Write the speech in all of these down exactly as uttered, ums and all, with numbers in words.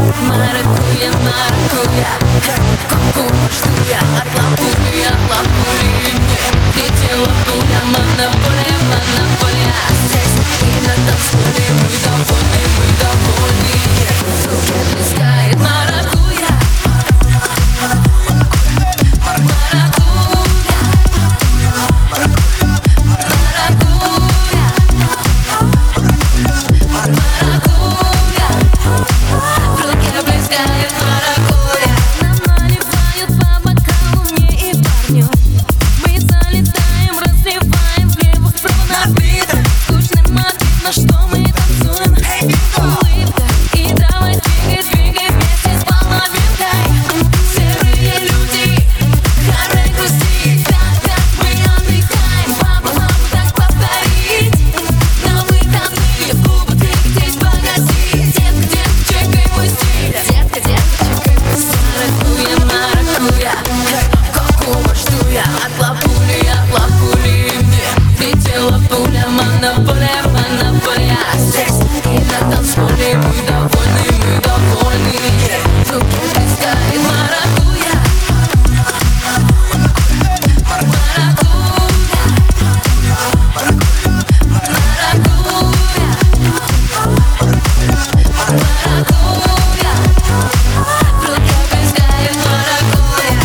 Маракуйя, маракуйя, какого жду я от лапули, от лапули. Летела пуля, монополия, монополия. Здесь и на танцполе мы довольны, мы довольны. В руке плескает маракуйя, маракуйя, маракуйя, маракуйя. В руке плескает маракуйя. Нам наливают по бокалу мне и парню. Мы залетаем, разливаем влево-вправо напиток. Скучным обидно, что мы танцуем. Улыбка и давай двигай, двигай вместе с половинкой. Серые люди, хоры грусти. Так, так мы отдыхаем. Папа, мама, так повторить. На выходные в клубы двигайтесь, погасить. Детка, детка, чекай мой стиль. Детка, детка, чекай мой стиль. Маракуйя, маракуйя, какого жду я от лапули, от лапули. Мне летела пуля, монополия, монополия. Здесь и на танцполе мы довольны, мы довольны. В руке плескает маракуйя, маракуйя, маракуйя, маракуйя. В руке плескает маракуйя.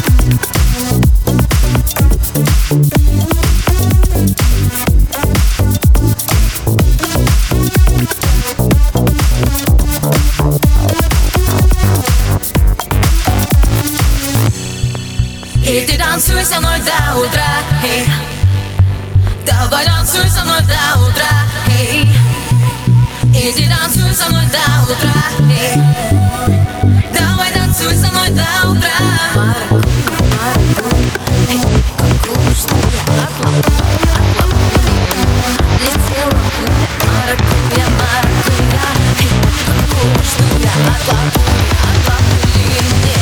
Иди танцуй со мной до утра, эй. Давай танцуй со мной до утра, эй. Иди танцуй со мной до утра, эй. Давай танцуй со мной до утра. Маракуйя, эй, какого жду я от лапули, от лапули. Летела пуля, маракуйя, маракуйя, эй, какого жду я от лапули, от лапули.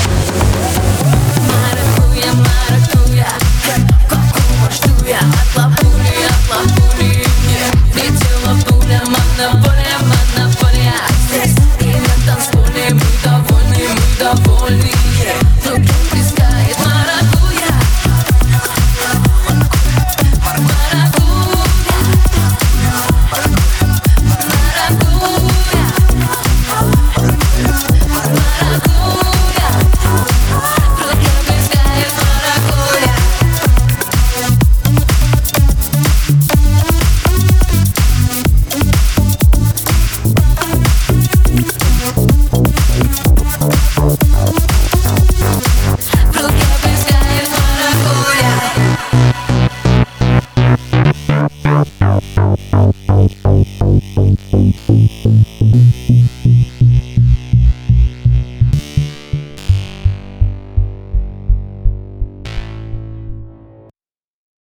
Маракуйя, маракуйя, какого жду я от лапули, от лапули. Летела пуля, монополия, монополия. Здесь и на танцполе мы довольны, мы довольны.